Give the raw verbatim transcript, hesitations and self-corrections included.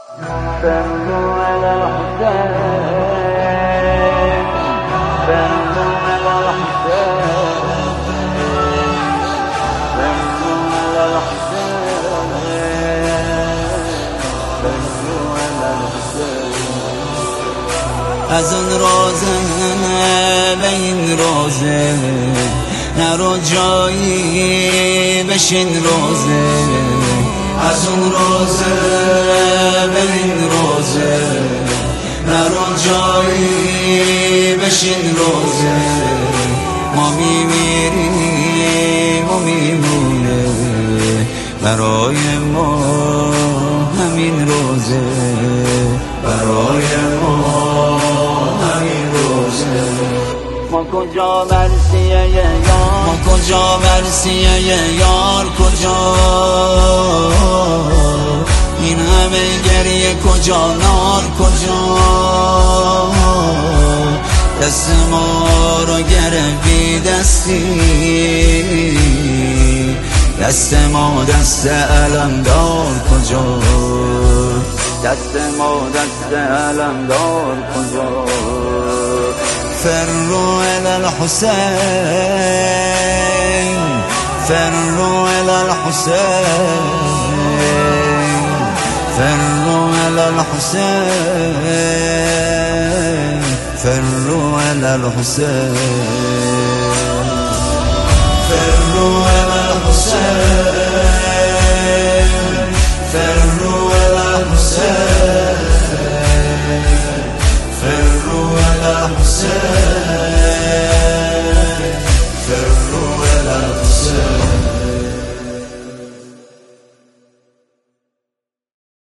فروا على الحسين، فروا على الحسين، فروا على الحسين، فروا على الحسين. از اون روزه به این روزه نرو جایی بشین روزه، از اون روزه به این روزه نرو جایی بشین روزه، ما میمیریم و میمونه برای ما همین روزه، برای ما همین روزه. ما کجا مرسیه یار، ما کجا مرسیه یار کجا، این همه گریه کجا، نار کجا، دست ما رو گرفتی دستی، دست ما دست علمدار کجا، دست ما دست علمدار کجا. فروا إلى الحسين، فروا إلى الحسين، فروا إلى الحسين، فروا إلى الحسين، فروا إلى الحسين، فروا إلى الحسين، فروا إلى الحسين.